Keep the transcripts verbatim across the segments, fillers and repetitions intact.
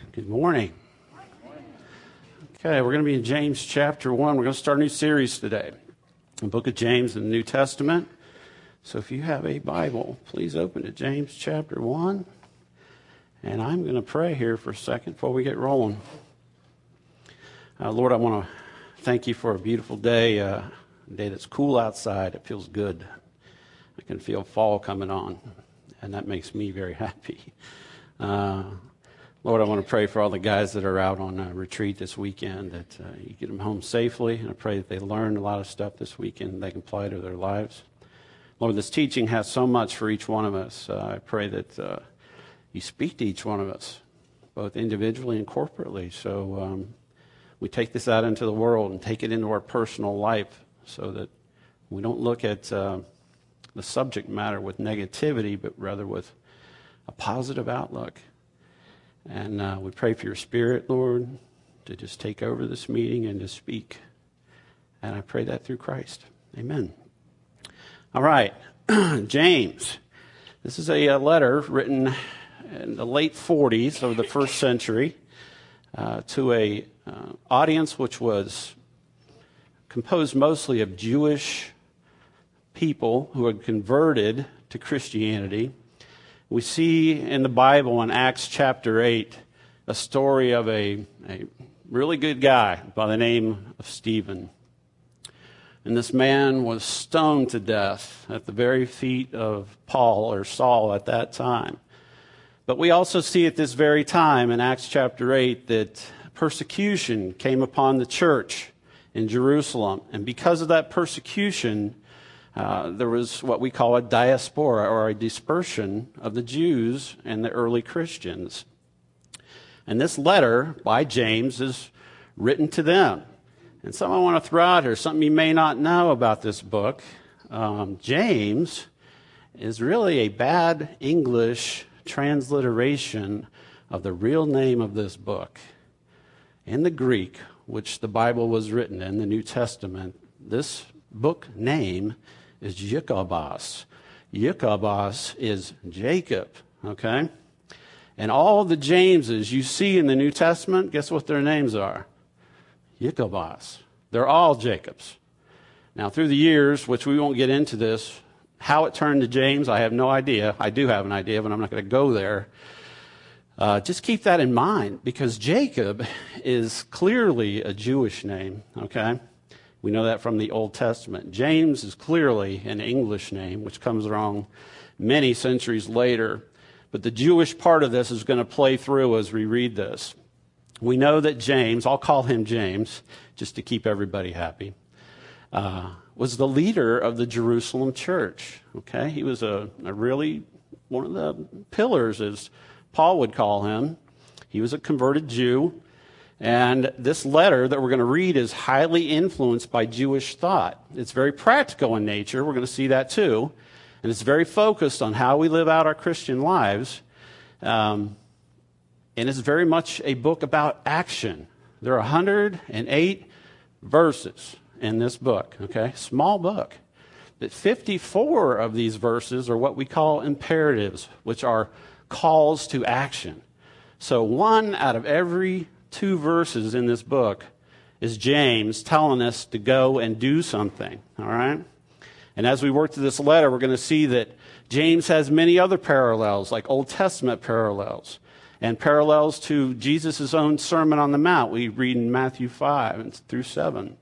Good morning. Okay, we're going to be in James chapter one. We're going to start a new series today, the book of James in the New Testament. So if you have a Bible, please open to James chapter one. And I'm going to pray here for a second before we get rolling. Uh, Lord, I want to thank you for a beautiful day, uh, a day that's cool outside. It feels good. I can feel fall coming on, and that makes me very happy. Uh, Lord, I want to pray for all the guys that are out on uh, retreat this weekend, that uh, you get them home safely, and I pray that they learn a lot of stuff this weekend and they can apply to their lives. Lord, this teaching has so much for each one of us. Uh, I pray that uh, you speak to each one of us, both individually and corporately, so um, we take this out into the world and take it into our personal life so that we don't look at uh, the subject matter with negativity, but rather with a positive outlook. And uh, we pray for your Spirit, Lord, to just take over this meeting and to speak. And I pray that through Christ. Amen. All right, James. This is a, a letter written in the late forties of the first century uh, to a uh, audience which was composed mostly of Jewish people who had converted to Christianity. We see in the Bible in Acts chapter eight a story of a, a really good guy by the name of Stephen. And this man was stoned to death at the very feet of Paul or Saul at that time. But we also see at this very time in Acts chapter eight that persecution came upon the church in Jerusalem. And because of that persecution, Uh, there was what we call a diaspora, or a dispersion of the Jews and the early Christians. And this letter by James is written to them. And something I want to throw out here, something you may not know about this book. Um, James is really a bad English transliteration of the real name of this book. In the Greek, which the Bible was written in, the New Testament, this book name is Jacobos. Jacobos is Jacob, okay? And all the Jameses you see in the New Testament, guess what their names are? Jacobos. They're all Jacobs. Now, through the years, which we won't get into this, how it turned to James, I have no idea. I do have an idea, but I'm not going to go there. Uh, just keep that in mind, because Jacob is clearly a Jewish name, okay? We know that from the Old Testament. James is clearly an English name, which comes along many centuries later. But the Jewish part of this is going to play through as we read this. We know that James, I'll call him James, just to keep everybody happy, uh, was the leader of the Jerusalem church. Okay, he was a, a really one of the pillars, as Paul would call him. He was a converted Jew. And this letter that we're going to read is highly influenced by Jewish thought. It's very practical in nature. We're going to see that too. And it's very focused on how we live out our Christian lives. Um, and it's very much a book about action. There are one hundred eight verses in this book, okay? Small book. But fifty-four of these verses are what we call imperatives, which are calls to action. So one out of every two verses in this book is James telling us to go and do something, all right? And as we work through this letter, we're going to see that James has many other parallels, like Old Testament parallels, and parallels to Jesus' own Sermon on the Mount. We read in Matthew five and through seven.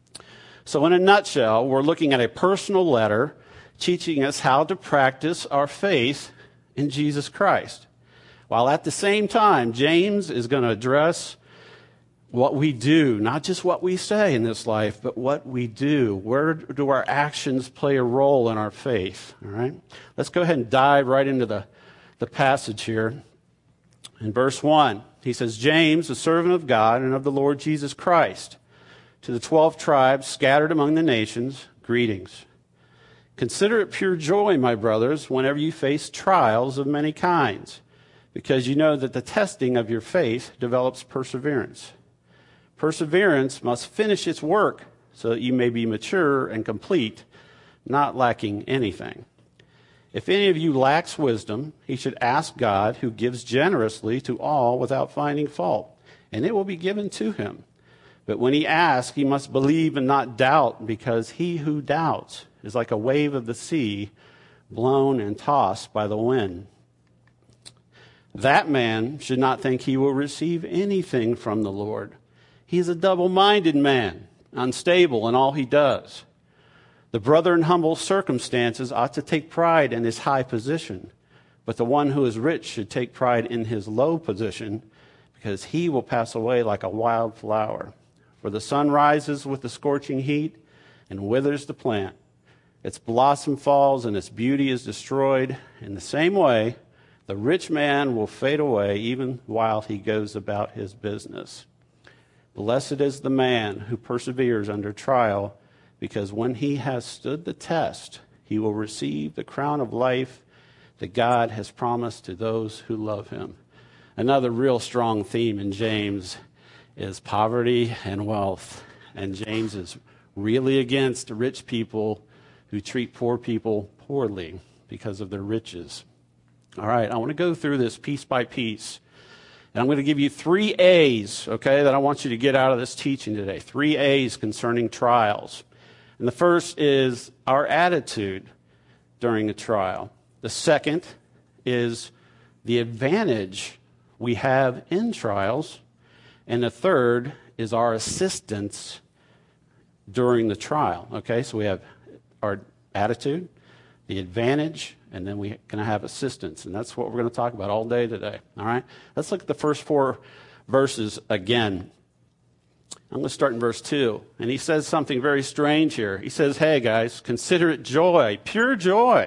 So in a nutshell, we're looking at a personal letter teaching us how to practice our faith in Jesus Christ. While at the same time, James is going to address what we do, not just what we say in this life, but what we do. Where do our actions play a role in our faith? All right? Let's go ahead and dive right into the, the passage here. In verse one, he says, James, a servant of God and of the Lord Jesus Christ, to the twelve tribes scattered among the nations, greetings. Consider it pure joy, my brothers, whenever you face trials of many kinds, because you know that the testing of your faith develops perseverance. Perseverance must finish its work so that you may be mature and complete, not lacking anything. If any of you lacks wisdom, he should ask God, who gives generously to all without finding fault, and it will be given to him. But when he asks, he must believe and not doubt, because he who doubts is like a wave of the sea, blown and tossed by the wind. That man should not think he will receive anything from the Lord. He is a double-minded man, unstable in all he does. The brother in humble circumstances ought to take pride in his high position, but the one who is rich should take pride in his low position, because he will pass away like a wild flower. For the sun rises with the scorching heat and withers the plant. Its blossom falls and its beauty is destroyed. In the same way, the rich man will fade away even while he goes about his business. Blessed is the man who perseveres under trial, because when he has stood the test, he will receive the crown of life that God has promised to those who love him. Another real strong theme in James is poverty and wealth. And James is really against rich people who treat poor people poorly because of their riches. All right, I want to go through this piece by piece. And I'm going to give you three A's, okay, that I want you to get out of this teaching today. Three A's concerning trials. And the first is our attitude during a trial. The second is the advantage we have in trials. And the third is our assistance during the trial. Okay, so we have our attitude, the advantage, and then we're going to have assistance. And that's what we're going to talk about all day today. All right, let's look at the first four verses again. I'm going to start in verse two. And he says something very strange here. He says, hey guys, consider it joy, pure joy,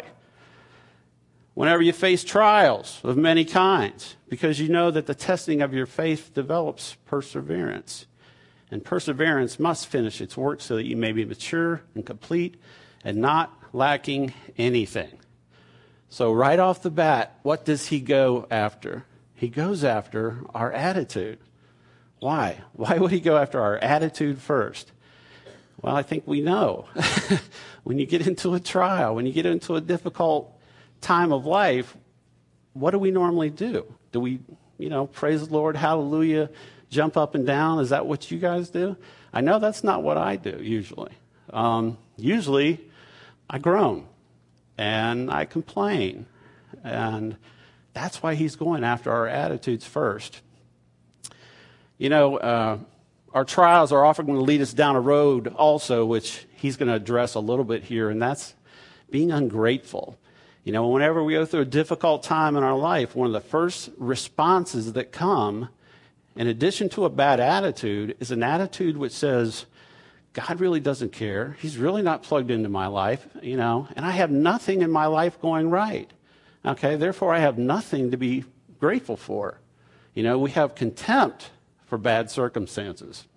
whenever you face trials of many kinds, because you know that the testing of your faith develops perseverance. And perseverance must finish its work so that you may be mature and complete and not lacking anything. So right off the bat, what does he go after? He goes after our attitude. Why? Why would he go after our attitude first? Well, I think we know. When you get into a trial, when you get into a difficult time of life, what do we normally do? Do we, you know, praise the Lord, hallelujah, jump up and down? Is that what you guys do? I know that's not what I do usually. Um, usually, I groan and I complain. And that's why he's going after our attitudes first. You know, uh, our trials are often going to lead us down a road also, which he's going to address a little bit here, and that's being ungrateful. You know, whenever we go through a difficult time in our life, one of the first responses that come, in addition to a bad attitude, is an attitude which says, God really doesn't care. He's really not plugged into my life, you know, and I have nothing in my life going right. Okay, therefore I have nothing to be grateful for. You know, we have contempt for bad circumstances.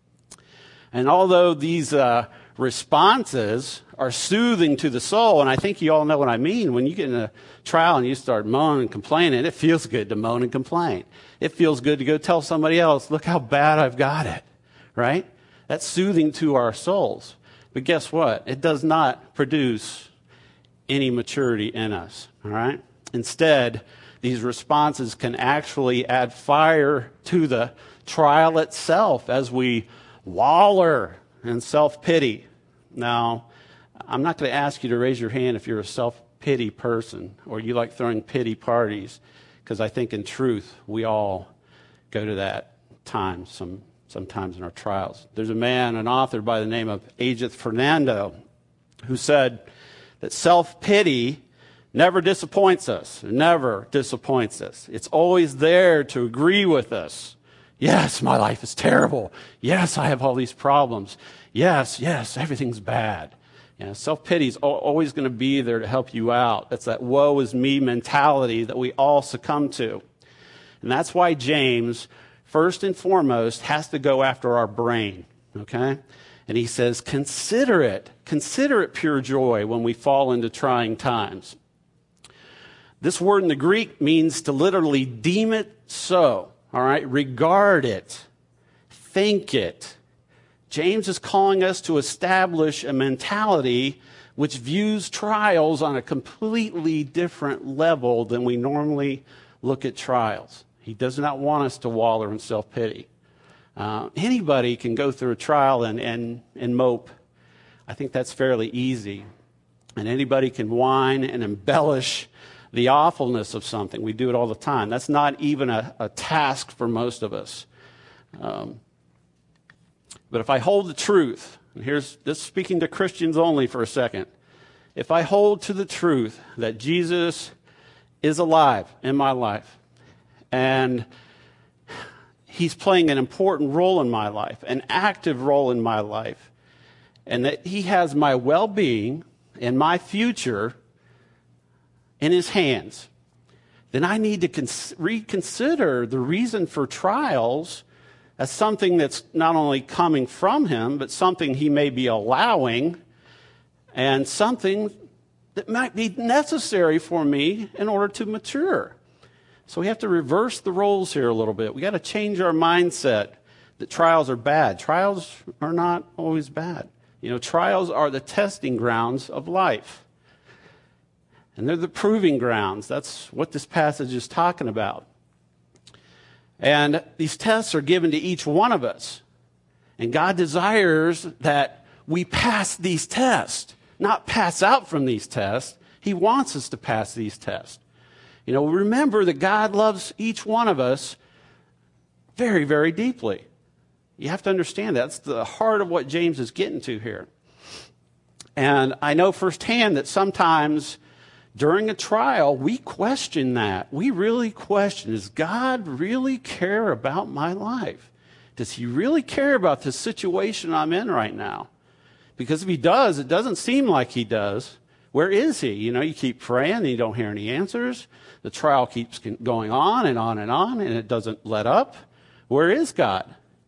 And although these uh, responses are soothing to the soul, and I think you all know what I mean, when you get in a trial and you start moaning and complaining, it feels good to moan and complain. It feels good to go tell somebody else, look how bad I've got it, right? That's soothing to our souls. But guess what? It does not produce any maturity in us, all right? Instead, these responses can actually add fire to the trial itself as we waller in self-pity. Now, I'm not going to ask you to raise your hand if you're a self-pity person or you like throwing pity parties, because I think in truth we all go to that time some sometimes in our trials. There's a man, an author by the name of Ajith Fernando, who said that self-pity never disappoints us, never disappoints us. It's always there to agree with us. Yes, my life is terrible. Yes, I have all these problems. Yes, yes, everything's bad. You know, self-pity is always going to be there to help you out. That's that woe is me mentality that we all succumb to. And that's why James, first and foremost, has to go after our brain, okay? And he says, consider it, consider it pure joy when we fall into trying times. This word in the Greek means to literally deem it so, all right? Regard it, think it. James is calling us to establish a mentality which views trials on a completely different level than we normally look at trials. He does not want us to wallow in self-pity. Uh, anybody can go through a trial and, and, and mope. I think that's fairly easy. And anybody can whine and embellish the awfulness of something. We do it all the time. That's not even a, a task for most of us. Um, but if I hold the truth, and here's this speaking to Christians only for a second. If I hold to the truth that Jesus is alive in my life, and he's playing an important role in my life, an active role in my life, and that he has my well-being and my future in his hands, then I need to cons- reconsider the reason for trials as something that's not only coming from him, but something he may be allowing, and something that might be necessary for me in order to mature. So we have to reverse the roles here a little bit. We got to change our mindset that trials are bad. Trials are not always bad. You know, trials are the testing grounds of life. And they're the proving grounds. That's what this passage is talking about. And these tests are given to each one of us. And God desires that we pass these tests, not pass out from these tests. He wants us to pass these tests. You know, remember that God loves each one of us very, very deeply. You have to understand that. That's the heart of what James is getting to here. And I know firsthand that sometimes during a trial, we question that. We really question, does God really care about my life? Does he really care about the situation I'm in right now? Because if he does, it doesn't seem like he does. Where is he? You know, you keep praying and you don't hear any answers. The trial keeps going on and on and on, and it doesn't let up. Where is God?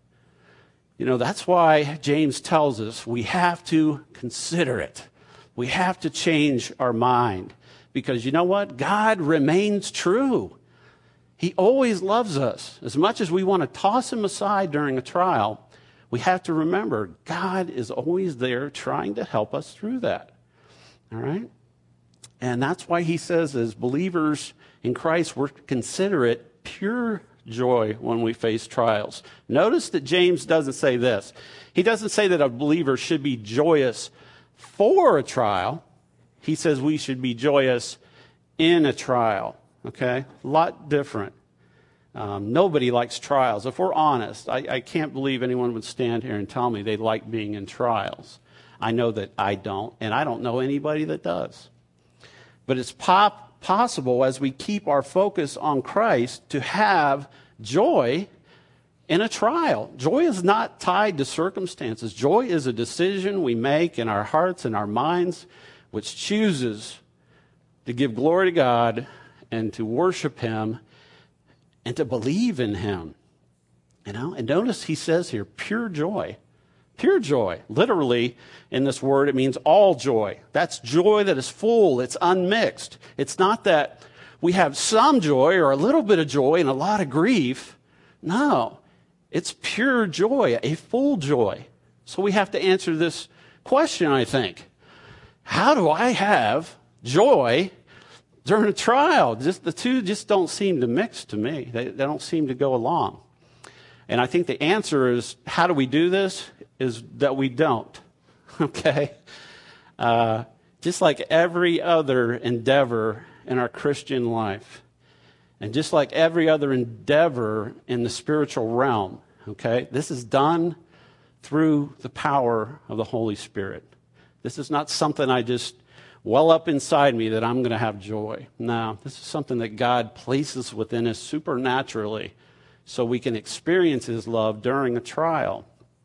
You know, that's why James tells us we have to consider it. We have to change our mind. Because you know what? God remains true. He always loves us. As much as we want to toss him aside during a trial, we have to remember God is always there trying to help us through that. All right? And that's why he says, as believers in Christ, we're consider it pure joy when we face trials. Notice that James doesn't say this. He doesn't say that a believer should be joyous for a trial. He says we should be joyous in a trial. Okay? A lot different. Um, nobody likes trials. If we're honest, I, I can't believe anyone would stand here and tell me they like being in trials. I know that I don't, and I don't know anybody that does. But it's pop, possible as we keep our focus on Christ to have joy in a trial. Joy is not tied to circumstances. Joy is a decision we make in our hearts and our minds, which chooses to give glory to God and to worship him and to believe in him. You know, and notice he says here, pure joy. Pure joy. Literally, in this word, it means all joy. That's joy that is full. It's unmixed. It's not that we have some joy or a little bit of joy and a lot of grief. No, it's pure joy, a full joy. So we have to answer this question, I think. How do I have joy during a trial? Just the two just don't seem to mix to me. They, they don't seem to go along. And I think the answer is, how do we do this? Is that we don't. Okay? Uh, just like every other endeavor in our Christian life, and just like every other endeavor in the spiritual realm, okay? This is done through the power of the Holy Spirit. This is not something I just well up inside me that I'm going to have joy. No, this is something that God places within us supernaturally so we can experience his love during a trial.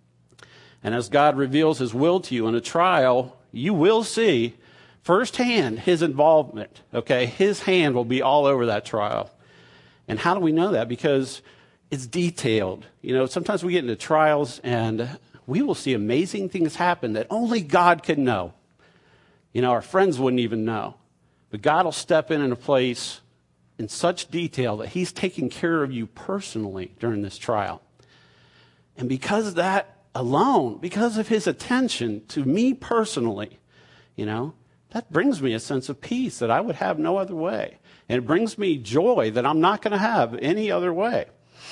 And as God reveals his will to you in a trial, you will see firsthand his involvement, okay? His hand will be all over that trial. And how do we know that? Because it's detailed. You know, sometimes we get into trials and we will see amazing things happen that only God can know. You know, our friends wouldn't even know. But God will step in in a place in such detail that he's taking care of you personally during this trial. And because of that alone, because of his attention to me personally, you know, that brings me a sense of peace that I would have no other way. And it brings me joy that I'm not going to have any other way.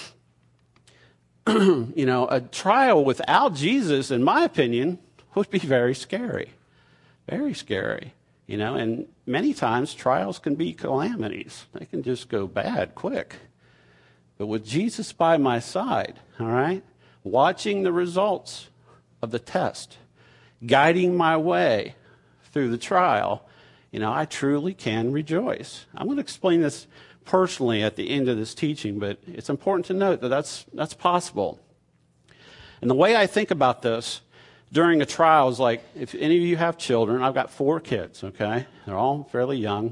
You know, a trial without Jesus, in my opinion, would be very scary. Very scary. You know, and many times trials can be calamities. They can just go bad quick. But with Jesus by my side, all right, watching the results of the test, guiding my way through the trial, you know, I truly can rejoice. I'm going to explain this personally at the end of this teaching, but it's important to note that that's, that's possible. And the way I think about this during a trial is like, if any of you have children, I've got four kids, okay? They're all fairly young.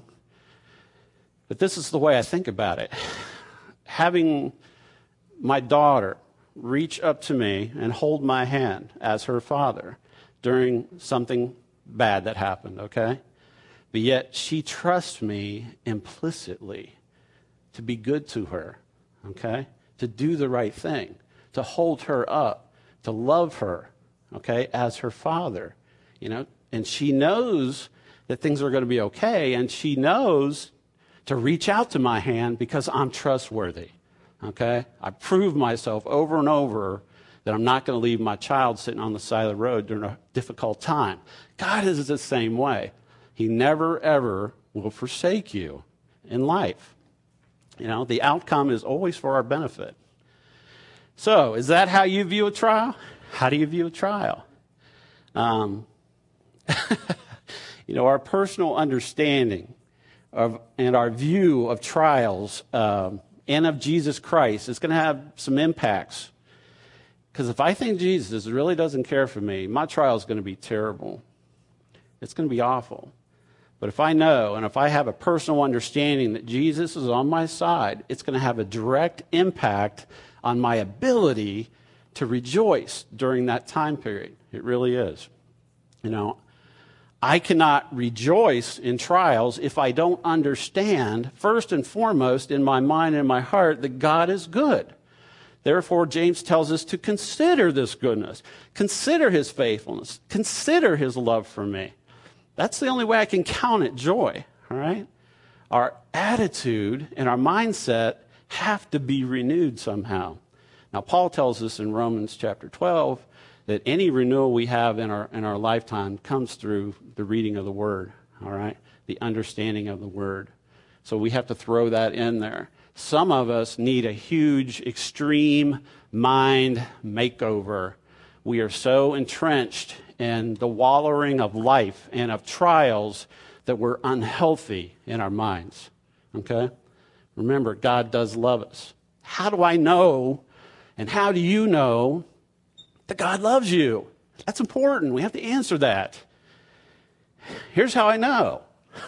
But this is the way I think about it. Having my daughter reach up to me and hold my hand as her father during something bad that happened, okay? But yet she trusts me implicitly to be good to her, okay? To do the right thing, to hold her up, to love her, okay, as her father, you know? And she knows that things are going to be okay, and she knows to reach out to my hand because I'm trustworthy, okay? I prove myself over and over that I'm not going to leave my child sitting on the side of the road during a difficult time. God is the same way. He never, ever will forsake you in life. You know, the outcome is always for our benefit. So, is that how you view a trial? How do you view a trial? Um, you know, our personal understanding of and our view of trials um, and of Jesus Christ is going to have some impacts. Because if I think Jesus really doesn't care for me, my trial is going to be terrible. It's going to be awful. But if I know and if I have a personal understanding that Jesus is on my side, it's going to have a direct impact on my ability to rejoice during that time period. It really is. You know, I cannot rejoice in trials if I don't understand, first and foremost, in my mind and my heart, that God is good. Therefore, James tells us to consider this goodness, consider his faithfulness, consider his love for me. That's the only way I can count it joy, all right? Our attitude and our mindset have to be renewed somehow. Now, Paul tells us in Romans chapter twelve that any renewal we have in our in our lifetime comes through the reading of the Word, all right? The understanding of the Word. So we have to throw that in there. Some of us need a huge, extreme mind makeover. We are so entrenched in the wallowing of life and of trials that we're unhealthy in our minds, okay? Remember, God does love us. How do I know, and how do you know that God loves you? That's important. We have to answer that. Here's how I know.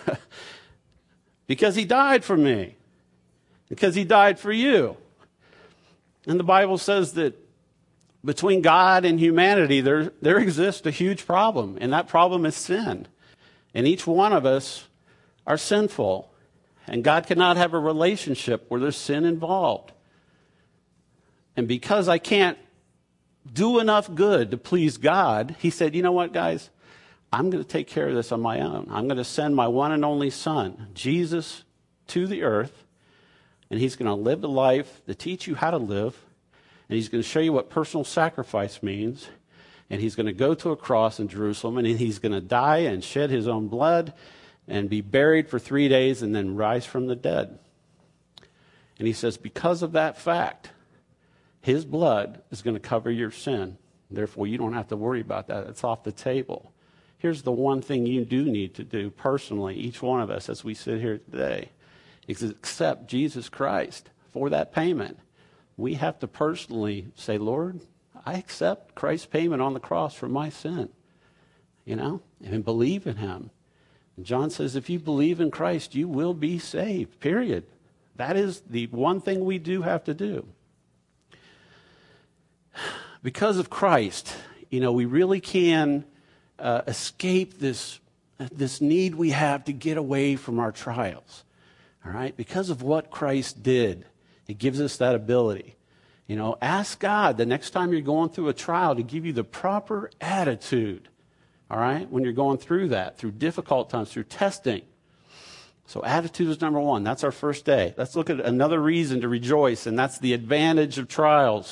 Because he died for me. Because he died for you. And the Bible says that between God and humanity, there, there exists a huge problem, and that problem is sin. And each one of us are sinful, and God cannot have a relationship where there's sin involved. And because I can't do enough good to please God, he said, you know what, guys? I'm going to take care of this on my own. I'm going to send my one and only Son, Jesus, to the earth, and he's going to live the life to teach you how to live, and he's going to show you what personal sacrifice means, and he's going to go to a cross in Jerusalem, and he's going to die and shed his own blood and be buried for three days and then rise from the dead. And he says, because of that fact, his blood is going to cover your sin. Therefore, you don't have to worry about that. It's off the table. Here's the one thing you do need to do personally, each one of us as we sit here today, is accept Jesus Christ for that payment. We have to personally say, Lord, I accept Christ's payment on the cross for my sin, you know, and believe in him. And John says, if you believe in Christ, you will be saved, period. That is the one thing we do have to do. Because of Christ, you know, we really can uh, escape this, this need we have to get away from our trials. All right? Because of what Christ did, it gives us that ability. You know, ask God the next time you're going through a trial to give you the proper attitude all right, when you're going through that, through difficult times, through testing. So attitude is number one. That's our first day. Let's look at another reason to rejoice, and that's the advantage of trials.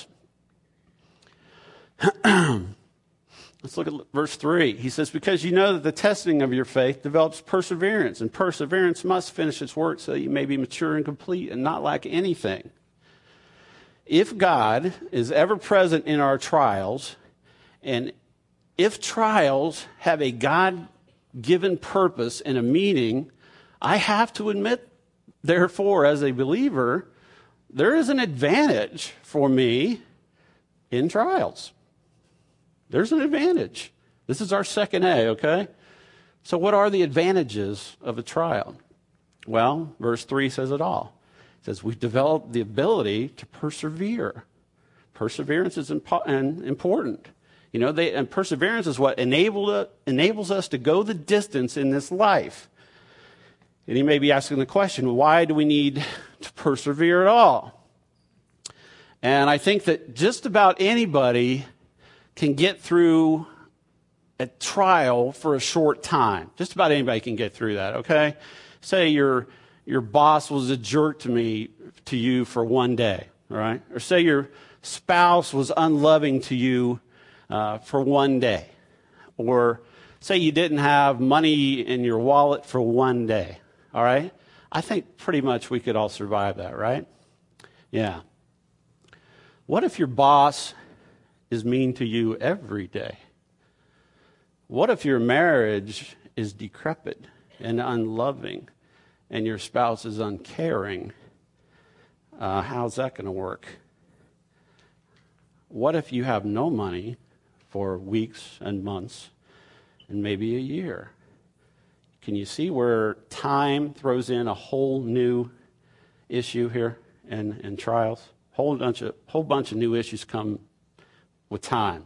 Let's look at verse three. He says, because you know that the testing of your faith develops perseverance, and perseverance must finish its work so that you may be mature and complete and not lack anything. If God is ever present in our trials, and if trials have a God-given purpose and a meaning, I have to admit, therefore, as a believer, there is an advantage for me in trials. There's an advantage. This is our second A, okay? So what are the advantages of a trial? Well, verse three says it all. It says we've developed the ability to persevere. Perseverance is impo- and important. You know, they, and perseverance is what enabled, enables us to go the distance in this life. And you may be asking the question, why do we need to persevere at all? And I think that just about anybody can get through a trial for a short time. Just about anybody can get through that, okay? Say your your boss was a jerk to me to you for one day, all right? Or say your spouse was unloving to you uh, for one day. Or say you didn't have money in your wallet for one day, all right? I think pretty much we could all survive that, right? Yeah. What if your boss is mean to you every day? What if your marriage is decrepit and unloving and your spouse is uncaring? Uh, how's that going to work? What if you have no money for weeks and months and maybe a year? Can you see where time throws in a whole new issue here in, in trials? Whole bunch of whole bunch of new issues come with time.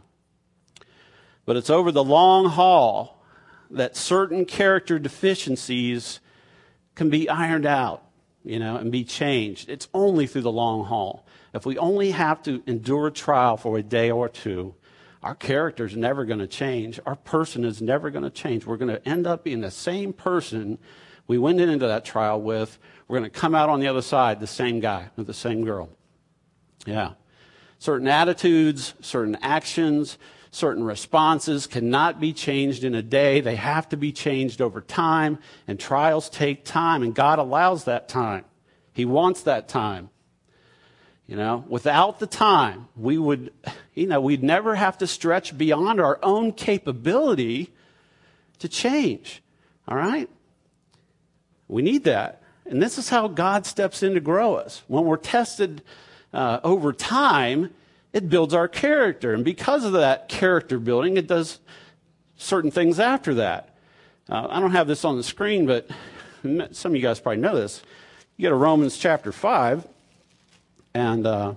But it's over the long haul that certain character deficiencies can be ironed out, you know, and be changed. It's only through the long haul. If we only have to endure a trial for a day or two, our character is never going to change. Our person is never going to change. We're going to end up being the same person we went into that trial with. We're going to come out on the other side the same guy or the same girl. Yeah. Certain attitudes, certain actions, certain responses cannot be changed in a day. They have to be changed over time, and trials take time, and God allows that time. He wants that time. You know, without the time, we would, you know, we'd never have to stretch beyond our own capability to change. All right? We need that. And this is how God steps in to grow us. When we're tested uh, over time, it builds our character. And because of that character building, it does certain things after that. Uh, I don't have this on the screen, but some of you guys probably know this. You go to Romans chapter five, and uh,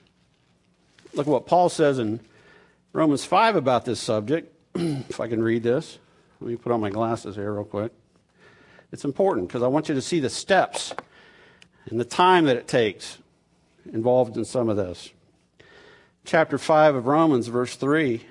look at what Paul says in Romans five about this subject. If I can read this. Let me put on my glasses here real quick. It's important because I want you to see the steps and the time that it takes involved in some of this. Chapter five of Romans, verse three.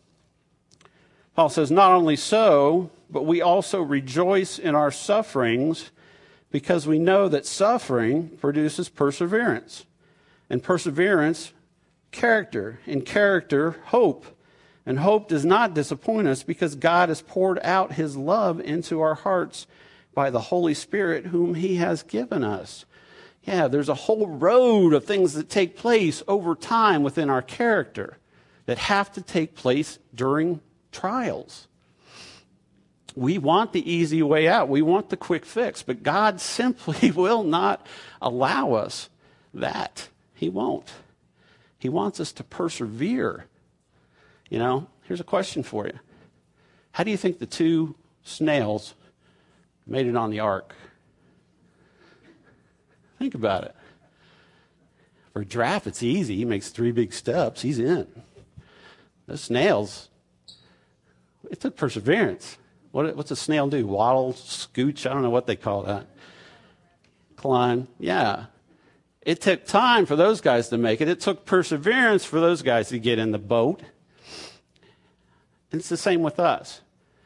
Paul says, not only so, but we also rejoice in our sufferings because we know that suffering produces perseverance. And perseverance, character. And character, hope. And hope does not disappoint us because God has poured out his love into our hearts by the Holy Spirit whom he has given us. Yeah, there's a whole road of things that take place over time within our character that have to take place during trials. We want the easy way out. We want the quick fix, but God simply will not allow us that. He won't. He wants us to persevere. You know, here's a question for you. How do you think the two snails made it on the ark? Think about it. For a giraffe, it's easy. He makes three big steps. He's in. Those snails, it took perseverance. What, what's a snail do? Waddle, scooch? I don't know what they call that. Climb. Yeah. It took time for those guys to make it. It took perseverance for those guys to get in the boat. And it's the same with us.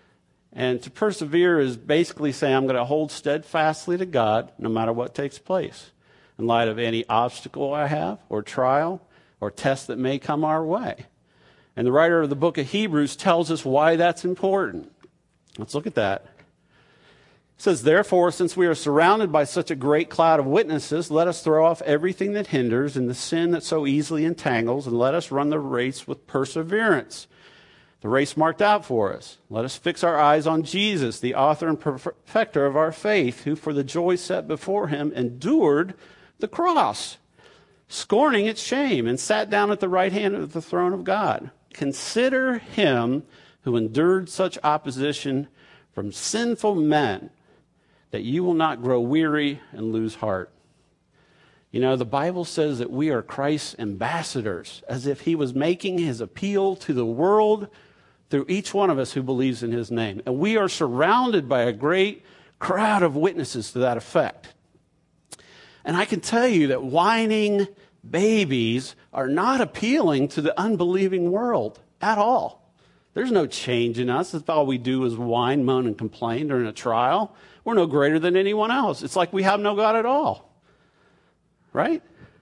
And to persevere is basically saying I'm going to hold steadfastly to God no matter what takes place in light of any obstacle I have or trial or test that may come our way. And the writer of the book of Hebrews tells us why that's important. Let's look at that. It says, therefore, since we are surrounded by such a great cloud of witnesses, let us throw off everything that hinders and the sin that so easily entangles, and let us run the race with perseverance. The race marked out for us. Let us fix our eyes on Jesus, the author and perfecter of our faith, who for the joy set before him endured the cross, scorning its shame, and sat down at the right hand of the throne of God. Consider him who endured such opposition from sinful men, that you will not grow weary and lose heart. You know, the Bible says that we are Christ's ambassadors, as if he was making his appeal to the world through each one of us who believes in his name. And we are surrounded by a great crowd of witnesses to that effect. And I can tell you that whining babies are not appealing to the unbelieving world at all. There's no change in us. If all we do is whine, moan, and complain during a trial, we're no greater than anyone else. It's like we have no God at all. Right?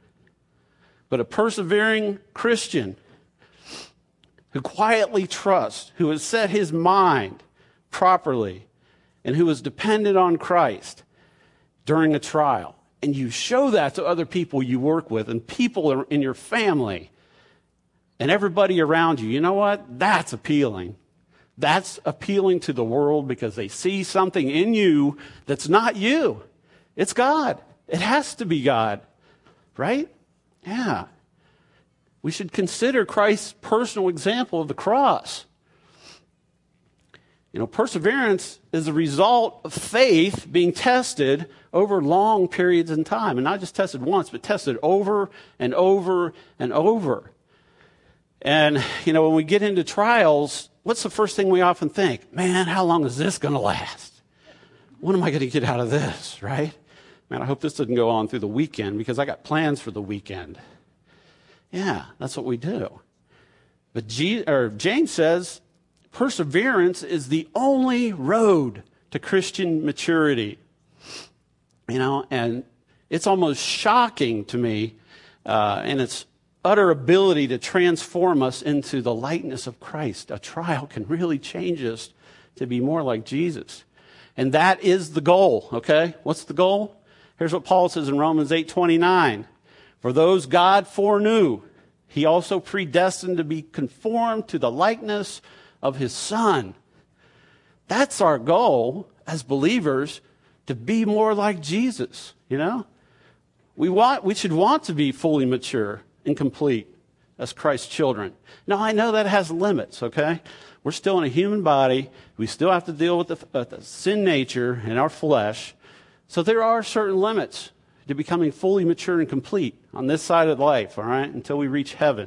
But a persevering Christian who quietly trusts, who has set his mind properly, and who is dependent on Christ during a trial, and you show that to other people you work with and people in your family and everybody around you, you know what? That's appealing. That's appealing to the world because they see something in you that's not you. It's God. It has to be God. Right? Yeah. We should consider Christ's personal example of the cross. You know, perseverance is the result of faith being tested over long periods in time. And not just tested once, but tested over and over and over. And, you know, when we get into trials, what's the first thing we often think? Man, how long is this going to last? When am I going to get out of this, right? Man, I hope this doesn't go on through the weekend because I got plans for the weekend. Yeah, that's what we do. But G, or James says perseverance is the only road to Christian maturity. You know, and it's almost shocking to me uh, in its utter ability to transform us into the likeness of Christ. A trial can really change us to be more like Jesus. And that is the goal, okay? What's the goal? Here's what Paul says in Romans eight twenty-nine. For those God foreknew, he also predestined to be conformed to the likeness of his Son. That's our goal as believers, to be more like Jesus, you know? We want, we should want to be fully mature and complete as Christ's children. Now, I know that has limits, okay? We're still in a human body. We still have to deal with the, uh, the sin nature in our flesh. So there are certain limits to becoming fully mature and complete on this side of life, all right, until we reach heaven.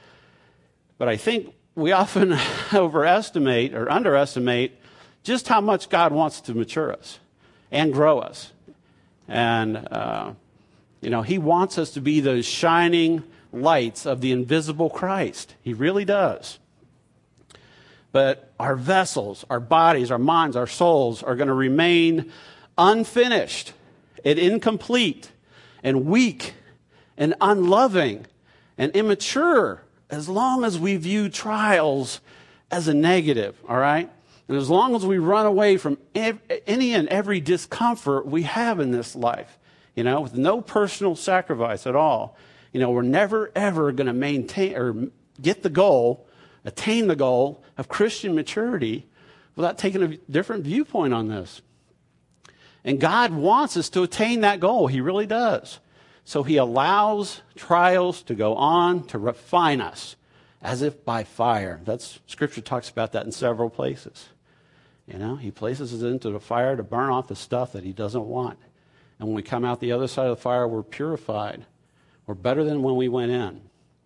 But I think we often overestimate or underestimate just how much God wants to mature us and grow us. And, uh, you know, he wants us to be those shining lights of the invisible Christ. He really does. But our vessels, our bodies, our minds, our souls are going to remain unfinished and incomplete and weak and unloving and immature as long as we view trials as a negative, all right? And as long as we run away from ev- any and every discomfort we have in this life, you know, with no personal sacrifice at all, you know, we're never, ever going to maintain or get the goal, attain the goal of Christian maturity without taking a different viewpoint on this. And God wants us to attain that goal. He really does. So he allows trials to go on to refine us as if by fire. That's Scripture talks about that in several places. You know, he places us into the fire to burn off the stuff that he doesn't want. And when we come out the other side of the fire, we're purified. We're better than when we went in.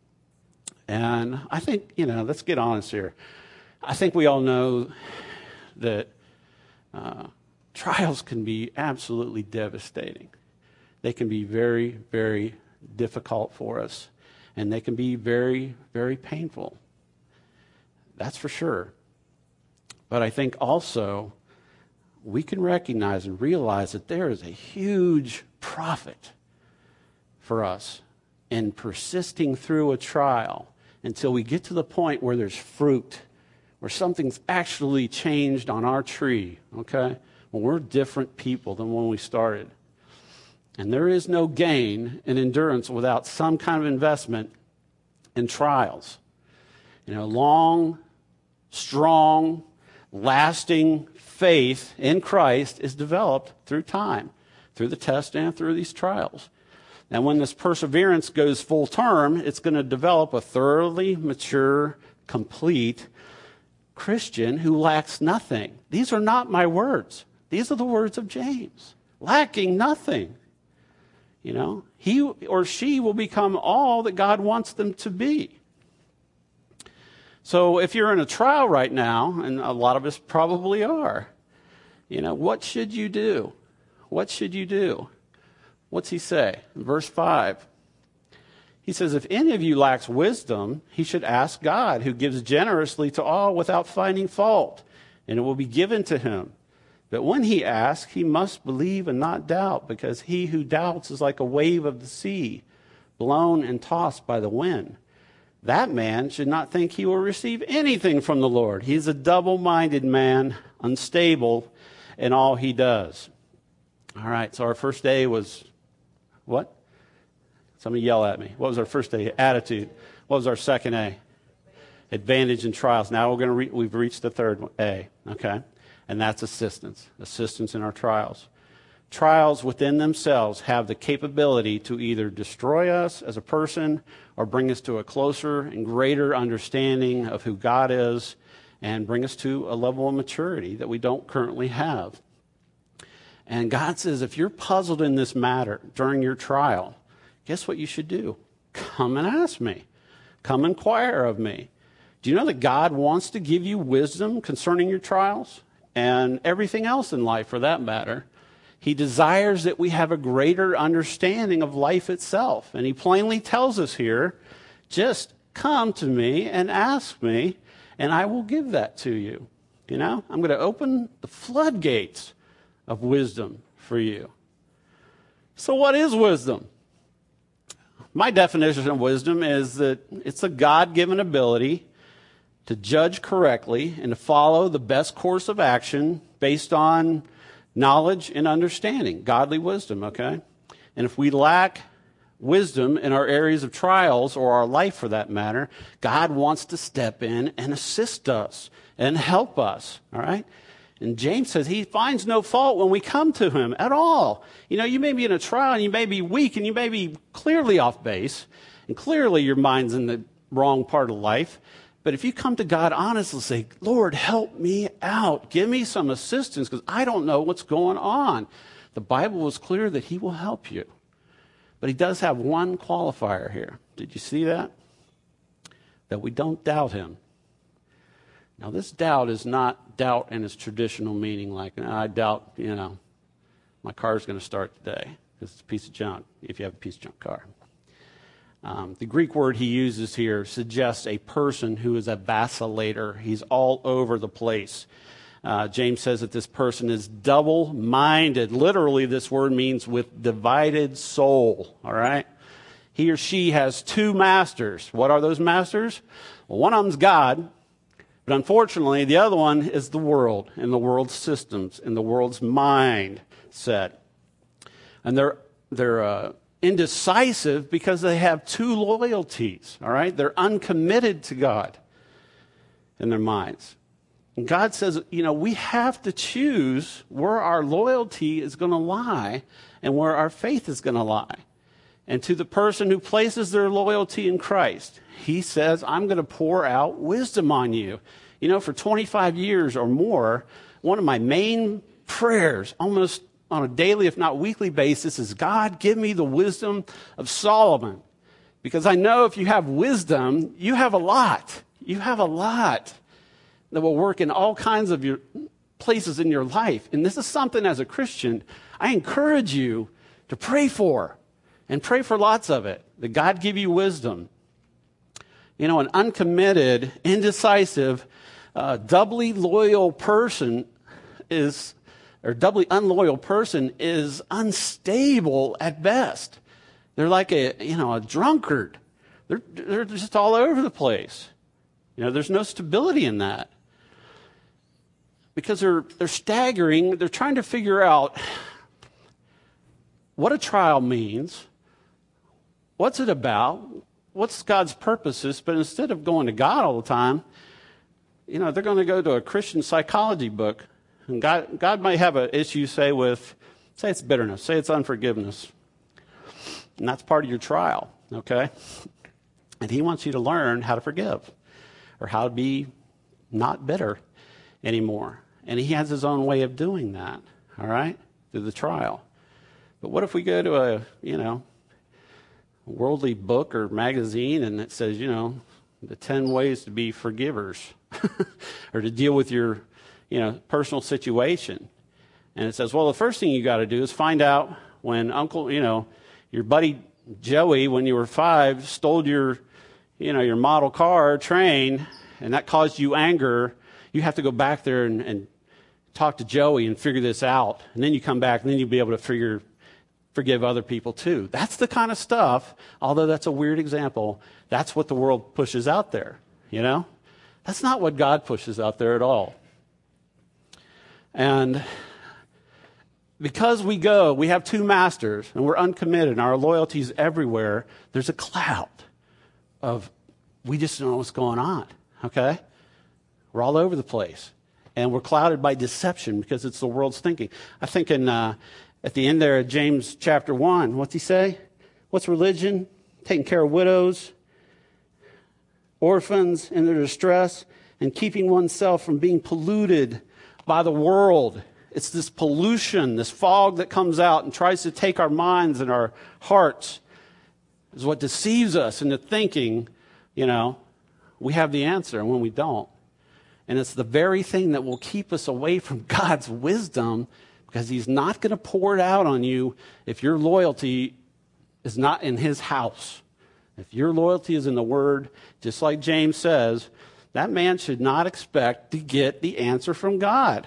And I think, you know, let's get honest here. I think we all know that uh, trials can be absolutely devastating. They can be very, very difficult for us. And they can be very, very painful. That's for sure. But I think also we can recognize and realize that there is a huge profit for us in persisting through a trial until we get to the point where there's fruit, where something's actually changed on our tree, okay? When we're different people than when we started. And there is no gain in endurance without some kind of investment in trials. You know, long, strong, lasting faith in Christ is developed through time, through the test and through these trials. And when this perseverance goes full term, it's going to develop a thoroughly mature, complete Christian who lacks nothing. These are not my words. These are the words of James. Lacking nothing. You know, he or she will become all that God wants them to be. So if you're in a trial right now, and a lot of us probably are, you know, what should you do? What should you do? What's he say? In verse five, he says, if any of you lacks wisdom, he should ask God, who gives generously to all without finding fault, and it will be given to him. But when he asks, he must believe and not doubt, because he who doubts is like a wave of the sea, blown and tossed by the wind. That man should not think he will receive anything from the Lord. He's a double-minded man, unstable in all he does. All right, so our first day was what? Somebody yell at me. What was our first day? Attitude. What was our second A? Advantage in trials. Now we're going to re- we've reached the third one, A. Okay, and that's assistance. Assistance in our trials. Trials within themselves have the capability to either destroy us as a person or bring us to a closer and greater understanding of who God is and bring us to a level of maturity that we don't currently have. And God says, if you're puzzled in this matter during your trial, guess what you should do? Come and ask me. Come inquire of me. Do you know that God wants to give you wisdom concerning your trials and everything else in life for that matter? He desires that we have a greater understanding of life itself. And he plainly tells us here, just come to me and ask me, and I will give that to you. You know, I'm going to open the floodgates of wisdom for you. So what is wisdom? My definition of wisdom is that it's a God-given ability to judge correctly and to follow the best course of action based on knowledge and understanding, godly wisdom, okay? And if we lack wisdom in our areas of trials, or our life for that matter, God wants to step in and assist us and help us, all right? And James says he finds no fault when we come to him at all. You know, you may be in a trial and you may be weak and you may be clearly off base and clearly your mind's in the wrong part of life. But if you come to God honestly, say, Lord, help me out. Give me some assistance because I don't know what's going on. The Bible is clear that he will help you. But he does have one qualifier here. Did you see that? That we don't doubt him. Now, this doubt is not doubt in its traditional meaning, like, I doubt, you know, my car's going to start today because it's a piece of junk, if you have a piece of junk car. Um, the Greek word he uses here suggests a person who is a vacillator. He's all over the place. Uh, James says that this person is double-minded. Literally, this word means with divided soul, all right? He or she has two masters. What are those masters? Well, one of them's God. But unfortunately, the other one is the world and the world's systems and the world's mindset. And they're they're uh, indecisive because they have two loyalties, all right? They're uncommitted to God in their minds. And God says, you know, we have to choose where our loyalty is going to lie and where our faith is going to lie. And to the person who places their loyalty in Christ, he says, I'm going to pour out wisdom on you. You know, for twenty-five years or more, one of my main prayers, almost on a daily, if not weekly basis, is, God, give me the wisdom of Solomon. Because I know if you have wisdom, you have a lot. You have a lot that will work in all kinds of your places in your life. And this is something, as a Christian, I encourage you to pray for. And pray for lots of it, that God give you wisdom. You know, an uncommitted, indecisive A doubly loyal person is, or doubly unloyal person is unstable at best. They're like a, you know, a drunkard. They're, they're just all over the place. You know, there's no stability in that. Because they're, they're staggering. They're trying to figure out what a trial means. What's it about? What's God's purposes? But instead of going to God all the time, you know, they're going to go to a Christian psychology book. And God, God might have an issue, say, with, say it's bitterness, say it's unforgiveness. And that's part of your trial, okay? And he wants you to learn how to forgive or how to be not bitter anymore. And he has his own way of doing that, all right, through the trial. But what if we go to a, you know, worldly book or magazine and it says, you know, the ten ways to be forgivers or to deal with your, you know, personal situation. And it says, well, the first thing you got to do is find out when Uncle, you know, your buddy Joey, when you were five, stole your, you know, your model car, train, and that caused you anger. You have to go back there and, and talk to Joey and figure this out. And then you come back and then you'll be able to figure forgive other people too. That's the kind of stuff, although that's a weird example, that's what the world pushes out there, you know? That's not what God pushes out there at all. And because we go, we have two masters, and we're uncommitted, and our loyalty's everywhere, there's a cloud of, we just don't know what's going on, okay? We're all over the place. And we're clouded by deception because it's the world's thinking. I think in... Uh, At the end there of James chapter one, what's he say? What's religion? Taking care of widows, orphans in their distress, and keeping oneself from being polluted by the world. It's this pollution, this fog that comes out and tries to take our minds and our hearts is what deceives us into thinking, you know, we have the answer and when we don't. And it's the very thing that will keep us away from God's wisdom, because he's not going to pour it out on you if your loyalty is not in his house. If your loyalty is in the Word, just like James says, that man should not expect to get the answer from God.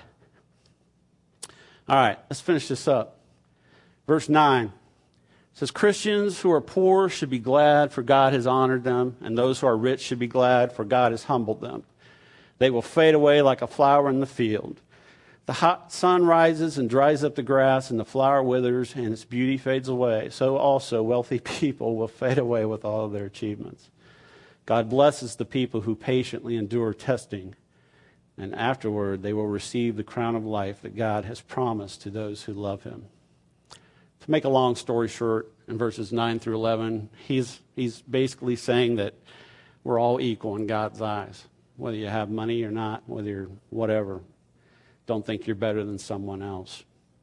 All right, let's finish this up. Verse nine says, Christians who are poor should be glad, for God has honored them, and those who are rich should be glad, for God has humbled them. They will fade away like a flower in the field. The hot sun rises and dries up the grass, and the flower withers, and its beauty fades away. So also wealthy people will fade away with all of their achievements. God blesses the people who patiently endure testing, and afterward they will receive the crown of life that God has promised to those who love him. To make a long story short, in verses nine through eleven, he's, he's basically saying that we're all equal in God's eyes, whether you have money or not, whether you're whatever. Don't think you're better than someone else.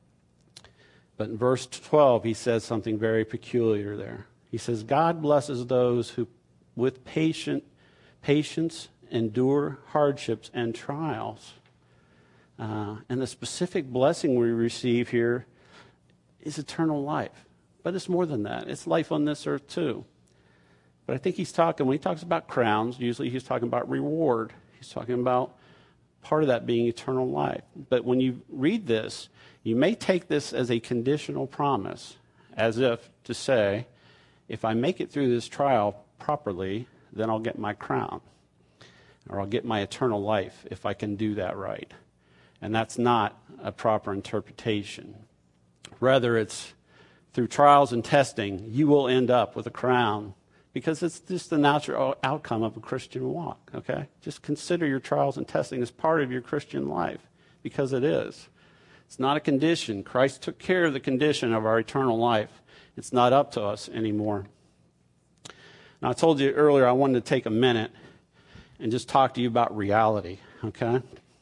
But in verse twelve, he says something very peculiar there. He says, God blesses those who with patient, patience endure hardships and trials. Uh, and the specific blessing we receive here is eternal life. But it's more than that. It's life on this earth too. But I think he's talking, when he talks about crowns, usually he's talking about reward. He's talking about part of that being eternal life. But when you read this, you may take this as a conditional promise, as if to say, if I make it through this trial properly, then I'll get my crown, or I'll get my eternal life if I can do that right. And that's not a proper interpretation. Rather, it's through trials and testing, you will end up with a crown, because it's just the natural outcome of a Christian walk, okay? Just consider your trials and testing as part of your Christian life, because it is. It's not a condition. Christ took care of the condition of our eternal life. It's not up to us anymore. Now, I told you earlier I wanted to take a minute and just talk to you about reality, okay?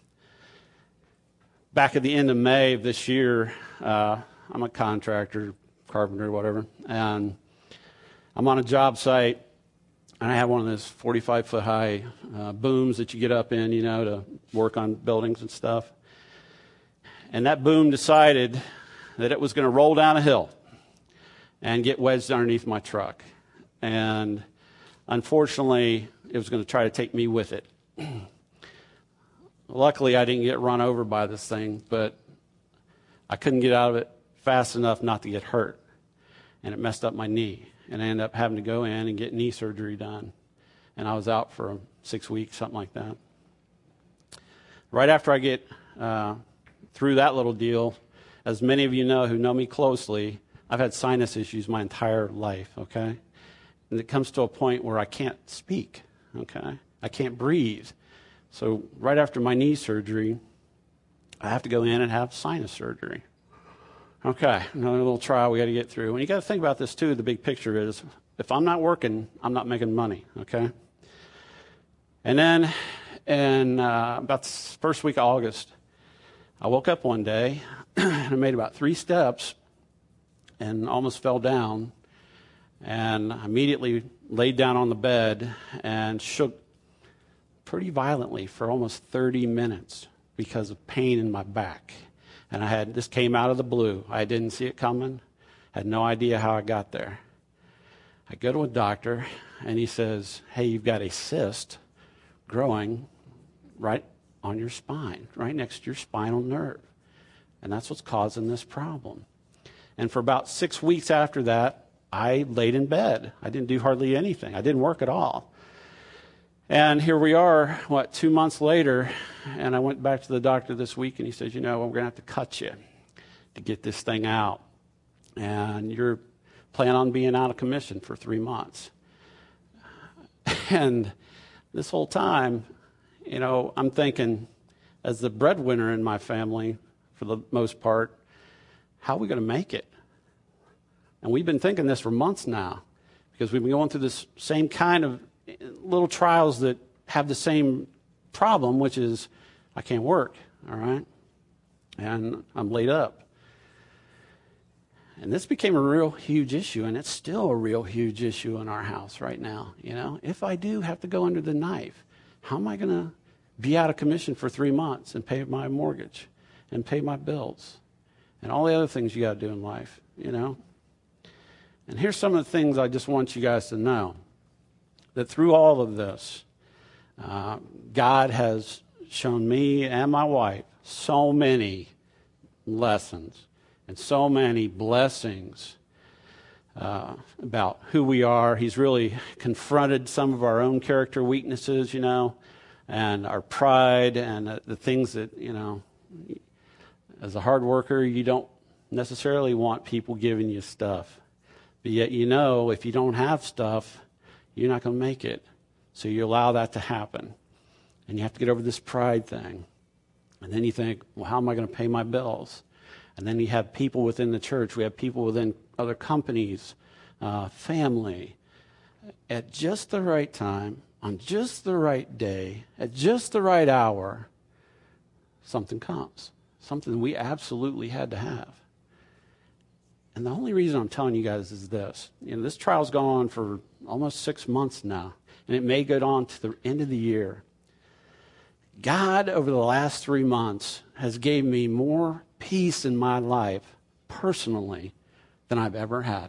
Back at the end of May of this year, uh, I'm a contractor, carpenter, whatever, and I'm on a job site, and I have one of those forty-five foot high uh, booms that you get up in, you know, to work on buildings and stuff. And that boom decided that it was going to roll down a hill and get wedged underneath my truck. And unfortunately, it was going to try to take me with it. luckily I didn't get run over by this thing, but I couldn't get out of it fast enough not to get hurt. And it messed up my knee. And I ended up having to go in and get knee surgery done. And I was out for six weeks, something like that. Right after I get uh, through that little deal, as many of you know who know me closely, I've had sinus issues my entire life, okay? And it comes to a point where I can't speak, okay? I can't breathe. So right after my knee surgery, I have to go in and have sinus surgery. Okay, another little trial we got to get through. And you got to think about this too. The big picture is, if I'm not working, I'm not making money. Okay. And then, in uh, about the first week of August, I woke up one day and I made about three steps and almost fell down. And I immediately laid down on the bed and shook pretty violently for almost thirty minutes because of pain in my back. And I had, this came out of the blue. I didn't see it coming. Had no idea how I got there. I go to a doctor, and he says, hey, you've got a cyst growing right on your spine, right next to your spinal nerve. And that's what's causing this problem. And for about six weeks after that, I laid in bed. I didn't do hardly anything. I didn't work at all. And here we are, what, two months later, and I went back to the doctor this week, and he says, you know, we're going to have to cut you to get this thing out. And you're planning on being out of commission for three months. And this whole time, you know, I'm thinking, as the breadwinner in my family, for the most part, how are we going to make it? And we've been thinking this for months now, because we've been going through this same kind of little trials that have the same problem, which is I can't work, all right? And I'm laid up. And this became a real huge issue, and it's still a real huge issue in our house right now, you know? If I do have to go under the knife, how am I going to be out of commission for three months and pay my mortgage and pay my bills and all the other things you got to do in life, you know? And here's some of the things I just want you guys to know. That through all of this, uh, God has shown me and my wife so many lessons and so many blessings uh, about who we are. He's really confronted some of our own character weaknesses, you know, and our pride and uh, the things that, you know, as a hard worker, you don't necessarily want people giving you stuff. But yet, you know, if you don't have stuff, you're not going to make it. So you allow that to happen. And you have to get over this pride thing. And then you think, well, how am I going to pay my bills? And then you have people within the church. We have people within other companies, uh, family. At just the right time, on just the right day, at just the right hour, something comes. Something we absolutely had to have. And the only reason I'm telling you guys is this. You know, this trial's gone on for almost six months now, and it may go on to the end of the year. God, over the last three months, has gave me more peace in my life, personally, than I've ever had.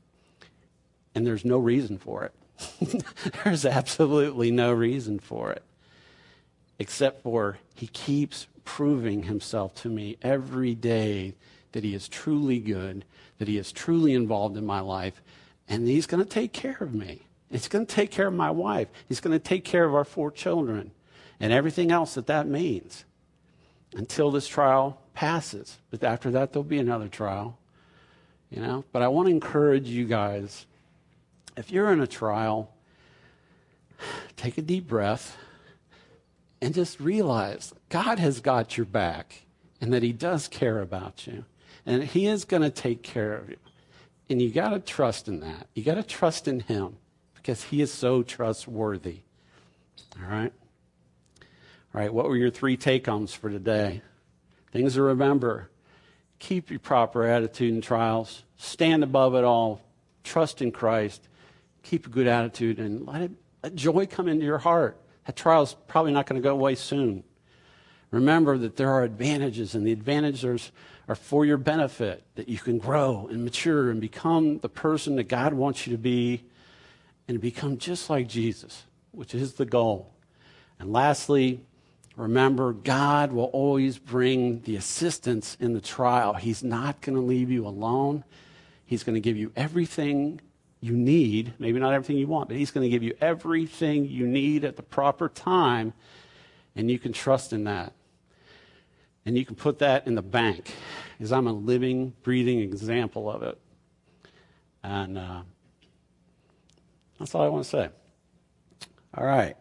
And there's no reason for it. There's absolutely no reason for it, except for he keeps proving himself to me every day that he is truly good, that he is truly involved in my life, and he's going to take care of me. He's going to take care of my wife. He's going to take care of our four children and everything else that that means until this trial passes. But after that, there'll be another trial, you know. But I want to encourage you guys, if you're in a trial, take a deep breath and just realize God has got your back and that he does care about you. And he is going to take care of you. And you got to trust in that. You got to trust in him because he is so trustworthy. All right? All right, what were your three take-homes for today? Things to remember. Keep your proper attitude in trials. Stand above it all. Trust in Christ. Keep a good attitude and let, it, let joy come into your heart. That trial's probably not going to go away soon. Remember that there are advantages, and the advantages are for your benefit, that you can grow and mature and become the person that God wants you to be and become just like Jesus, which is the goal. And lastly, Remember, God will always bring the assistance in the trial. He's not going to leave you alone. He's going to give you everything you need, maybe not everything you want, but he's going to give you everything you need at the proper time, and you can trust in that. And you can put that in the bank, because I'm a living, breathing example of it. And uh, that's all I want to say. All right.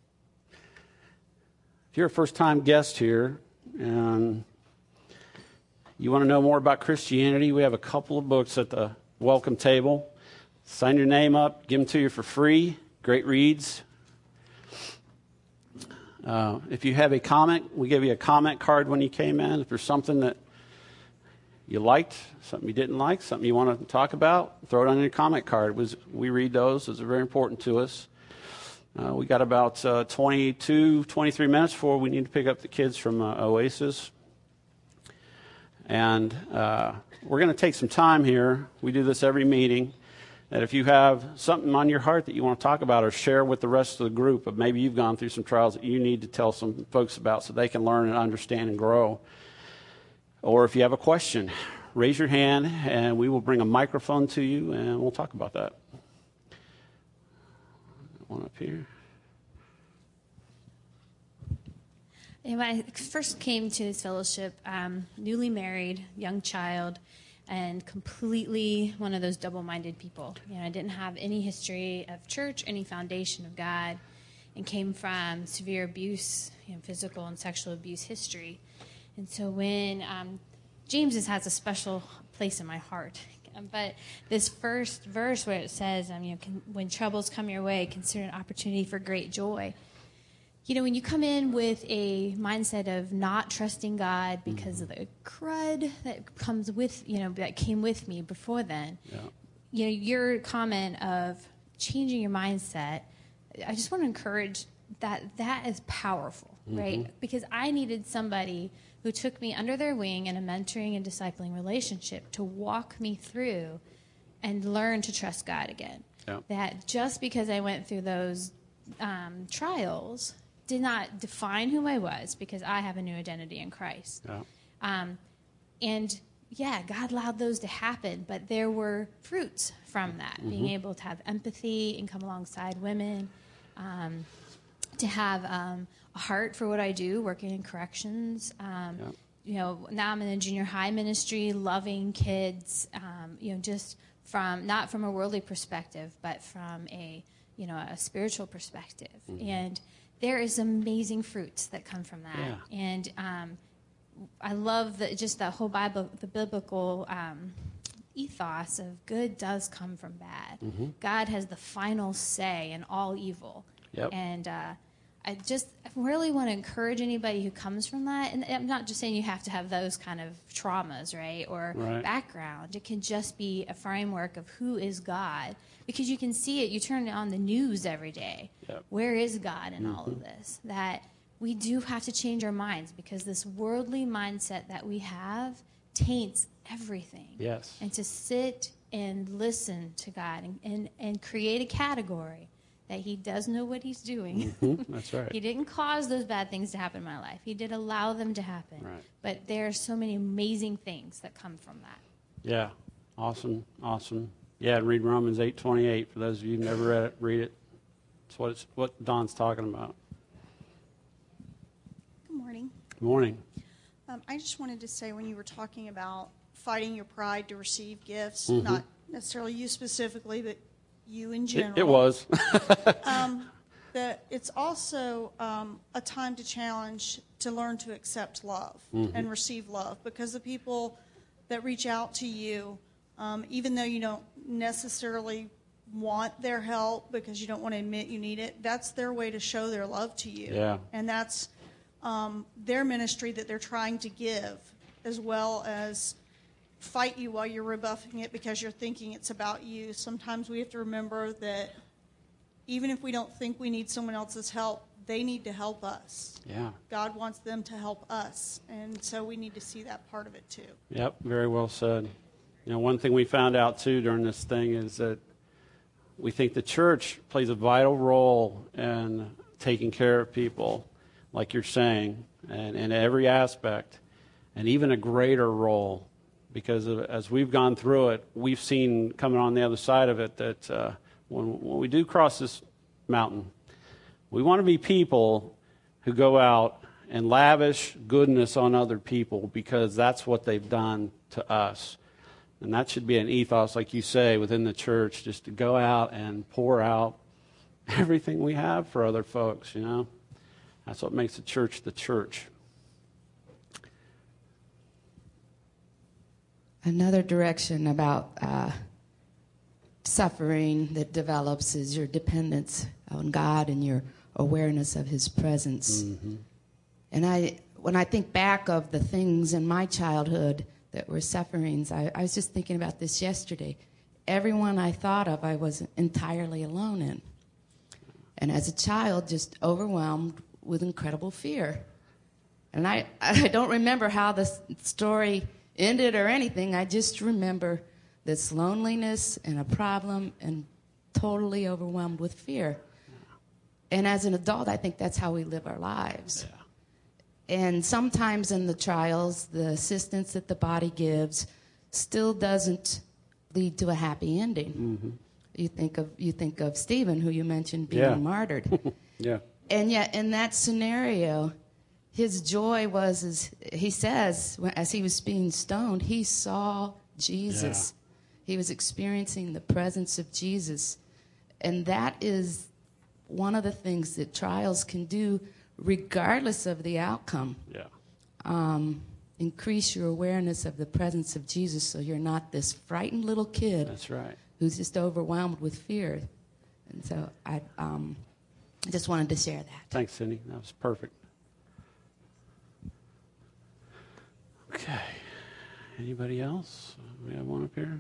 If you're a first-time guest here and you want to know more about Christianity, we have a couple of books at the welcome table. Sign your name up, give them to you for free. Great reads. Uh, if you have a comment, we give you a comment card when you came in. If there's something that you liked, something you didn't like, something you want to talk about, throw it on your comment card. It was, we read those. Those are very important to us. Uh, we got about uh, twenty-two, twenty-three minutes before we need to pick up the kids from uh, Oasis. And uh, we're going to take some time here. We do this every meeting. That if you have something on your heart that you want to talk about or share with the rest of the group, but maybe you've gone through some trials that you need to tell some folks about so they can learn and understand and grow. Or if you have a question, raise your hand and we will bring a microphone to you and we'll talk about that. One up here. When I first came to this fellowship, um, newly married, young child, and completely one of those double-minded people. You know, I didn't have any history of church, any foundation of God, and came from severe abuse, you know, physical and sexual abuse history. And so when um, James has a special place in my heart. But this first verse where it says, um, you know, can, when troubles come your way, consider an opportunity for great joy. You know, when you come in with a mindset of not trusting God because of the crud that comes with, you know, that came with me before then, yeah. you know, your comment of changing your mindset, I just want to encourage that that is powerful, mm-hmm. right? Because I needed somebody who took me under their wing in a mentoring and discipling relationship to walk me through and learn to trust God again. Yeah. That just because I went through those um, trials did not define who I was, because I have a new identity in Christ. Yeah. Um, and, yeah, God allowed those to happen, but there were fruits from that, mm-hmm. being able to have empathy and come alongside women, um, to have um, a heart for what I do, working in corrections. Um, yeah. You know, now I'm in a junior high ministry, loving kids, um, you know, just from, not from a worldly perspective, but from a, you know, a spiritual perspective. Mm-hmm. And there is amazing fruits that come from that. Yeah. And um, I love the, just the whole Bible, the biblical um, ethos of good does come from bad. Mm-hmm. God has the final say in all evil. Yep. And uh, I just really want to encourage anybody who comes from that. And I'm not just saying you have to have those kind of traumas, right, or right. background. It can just be a framework of who is God. Because you can see it. You turn on the news every day. Yep. Where is God in mm-hmm. all of this? That we do have to change our minds, because this worldly mindset that we have taints everything. Yes. And to sit and listen to God and, and, and create a category that he does know what he's doing. Mm-hmm. That's right. He didn't cause those bad things to happen in my life. He did allow them to happen. Right. But there are so many amazing things that come from that. Yeah. Awesome. Awesome. Yeah, and read Romans eight twenty-eight. For those of you who've never read it, read it. It's what, it's what Don's talking about. Good morning. Good morning. Um, I just wanted to say, when you were talking about fighting your pride to receive gifts, mm-hmm. not necessarily you specifically, but you in general. It, it was. um, that it's also um, a time to challenge, to learn to accept love mm-hmm. and receive love, because the people that reach out to you, um, even though you don't necessarily want their help because you don't want to admit you need it, that's their way to show their love to you. Yeah. And that's um, their ministry that they're trying to give, as well as fight you while you're rebuffing it because you're thinking it's about you. Sometimes we have to remember that even if we don't think we need someone else's help, they need to help us. Yeah. God wants them to help us, and so we need to see that part of it too. Yep, very well said. You know, one thing we found out too during this thing is that we think the church plays a vital role in taking care of people. like you're saying, and in every aspect, and even a greater role, because of, as we've gone through it, we've seen coming on the other side of it that uh, when, when we do cross this mountain, we want to be people who go out and lavish goodness on other people because that's what they've done to us. And that should be an ethos, like you say, within the church, just to go out and pour out everything we have for other folks, you know. That's what makes the church the church. Another direction about uh, suffering that develops is your dependence on God and your awareness of His presence. Mm-hmm. And I, when I think back of the things in my childhood that were sufferings, I, I was just thinking about this yesterday. Everyone I thought of, I was entirely alone in. And as a child, just overwhelmed with incredible fear. And I, I don't remember how the story ended or anything. I just remember this loneliness and a problem and totally overwhelmed with fear. And as an adult, I think that's how we live our lives. Yeah. And sometimes in the trials, the assistance that the body gives still doesn't lead to a happy ending. Mm-hmm. You think of you think of Stephen, who you mentioned being yeah. martyred. yeah. And yet in that scenario, his joy was, as he says, as he was being stoned, he saw Jesus. Yeah. He was experiencing the presence of Jesus. And that is one of the things that trials can do, regardless of the outcome. Yeah. Um, increase your awareness of the presence of Jesus so you're not this frightened little kid. That's right. Who's just overwhelmed with fear. And so I um, just wanted to share that. Thanks, Cindy. That was perfect. Okay. Anybody else? We have one up here.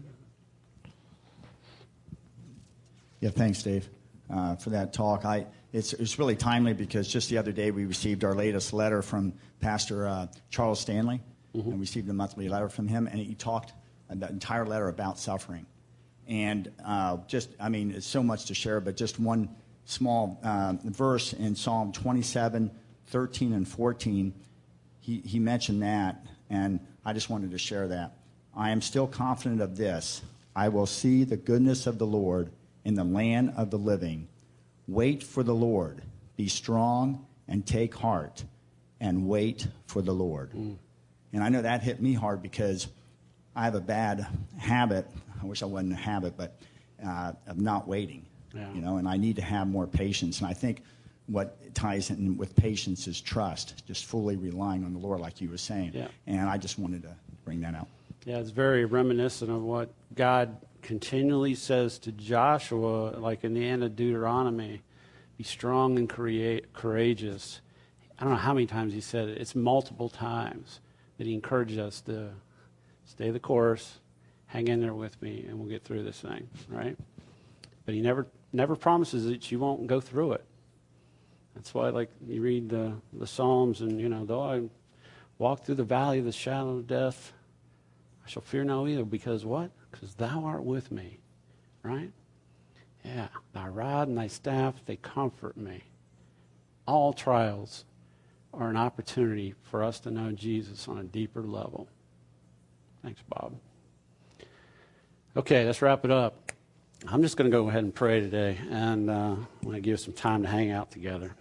Yeah, thanks, Dave, uh, for that talk. I it's it's really timely because just the other day we received our latest letter from Pastor uh, Charles Stanley, mm-hmm. and we received a monthly letter from him, and he talked the entire letter about suffering. And uh, just, I mean, it's so much to share, but just one small uh, verse in Psalm twenty-seven, thirteen, and fourteen, he, he mentioned that, and I just wanted to share that. I am still confident of this. I will see the goodness of the Lord in the land of the living. Wait for the Lord. Be strong and take heart, and wait for the Lord. Mm. And I know that hit me hard because I have a bad habit. I wish I wasn't a habit, but uh, of not waiting. Yeah. You know, and I need to have more patience. And I think what ties in with patience is trust, just fully relying on the Lord, like you were saying. Yeah. And I just wanted to bring that out. Yeah, it's very reminiscent of what God continually says to Joshua, like in the end of Deuteronomy, be strong and create, courageous. I don't know how many times he said it. It's multiple times that he encouraged us to stay the course, hang in there with me, and we'll get through this thing, right? But he never never promises that you won't go through it. That's why, like, you read the, the Psalms, and, you know, though I walk through the valley of the shadow of death, I shall fear no evil, because what? Because thou art with me, right? Yeah, thy rod and thy staff, they comfort me. All trials are an opportunity for us to know Jesus on a deeper level. Thanks, Bob. Okay, let's wrap it up. I'm just going to go ahead and pray today, and uh, I'm going to give us some time to hang out together.